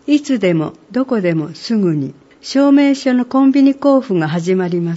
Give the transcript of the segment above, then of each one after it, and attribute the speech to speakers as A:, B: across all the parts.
A: いつでもどこでもすぐに証明書のコンビニ交付が始まります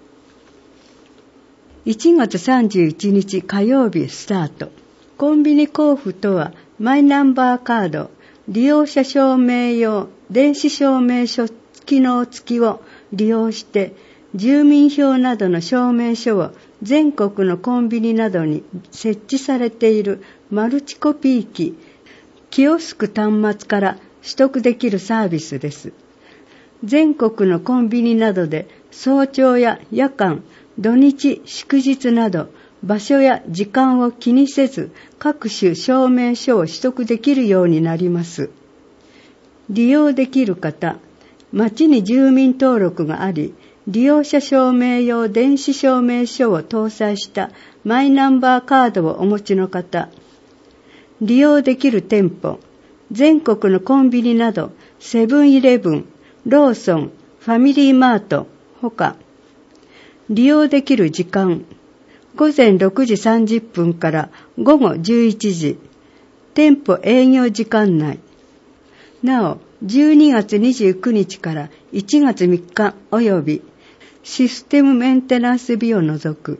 A: 。1月31日火曜日スタート。コンビニ交付とは、マイナンバーカード、利用者証明用電子証明書機能付きを利用して、住民票などの証明書を全国のコンビニなどに設置されているマルチコピー機、キオスク端末から取得できるサービスです。全国のコンビニなどで早朝や夜間、土日、祝日など場所や時間を気にせず各種証明書を取得できるようになります。利用できる方、町に住民登録があり、利用者証明用電子証明書を搭載したマイナンバーカードをお持ちの方、利用できる店舗、全国のコンビニなどセブンイレブン、ローソン、ファミリーマートほか、利用できる時間、午前6時30分から午後11時、店舗営業時間内。なお、12月29日から1月3日及びシステムメンテナンス日を除く。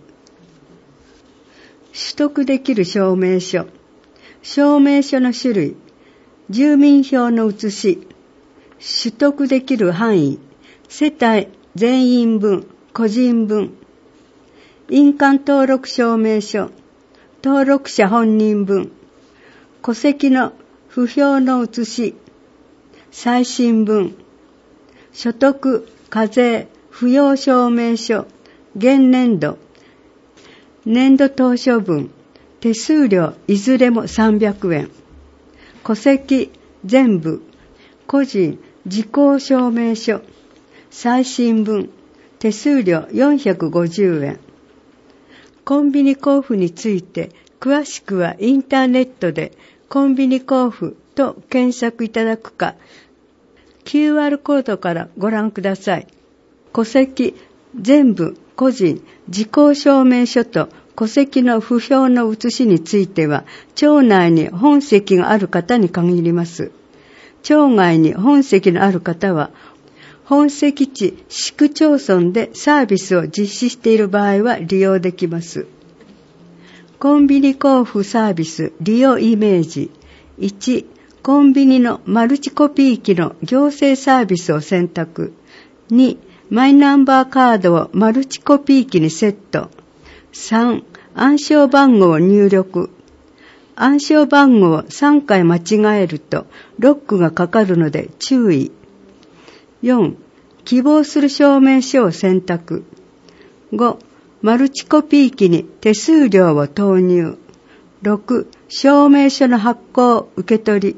A: 取得できる証明書、証明書の種類、住民票の写し、取得できる範囲、世帯全員分、個人分、印鑑登録証明書、登録者本人分、戸籍の不評の写し、再審分、所得、課税、扶養証明書、現年度、年度当初分、手数料いずれも300円、戸籍全部、個人、時効証明書、再審分、手数料450円。コンビニ交付について詳しくはインターネットでコンビニ交付と検索いただくか、QR コードからご覧ください。戸籍、全部、個人、時効証明書と戸籍の不評の写しについては、町内に本籍がある方に限ります。町外に本籍のある方は、本籍地、市区町村でサービスを実施している場合は利用できます。コンビニ交付サービス利用イメージ。1、コンビニのマルチコピー機の行政サービスを選択。2、マイナンバーカードをマルチコピー機にセット。3、暗証番号を入力。暗証番号を3回間違えるとロックがかかるので注意。4、希望する証明書を選択。5、マルチコピー機に手数料を投入。6、証明書の発行受け取り。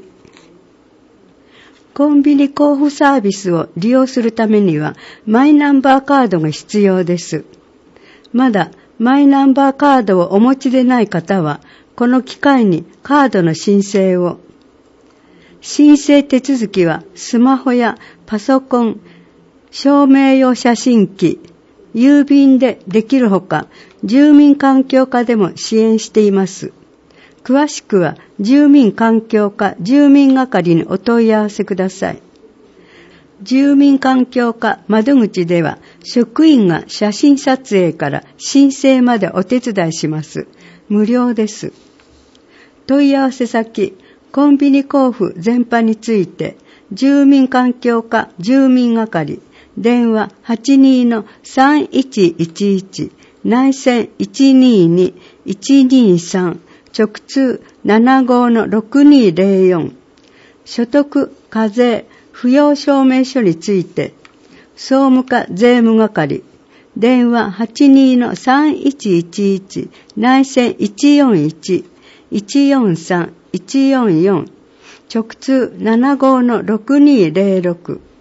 A: コンビニ交付サービスを利用するためにはマイナンバーカードが必要です。まだマイナンバーカードをお持ちでない方は、この機会にカードの申請を。申請手続きはスマホやパソコン、証明用写真機、郵便でできるほか、住民環境課でも支援しています。詳しくは住民環境課住民係にお問い合わせください。住民環境課窓口では職員が写真撮影から申請までお手伝いします。無料です。問い合わせ先、コンビニ交付全般について、住民環境課住民係、電話 82-3111、内線 122-123、直通 75-6204、所得、課税、扶養証明書について、総務課税務係、電話 82-3111、内線141、143、144、直通 75-6206、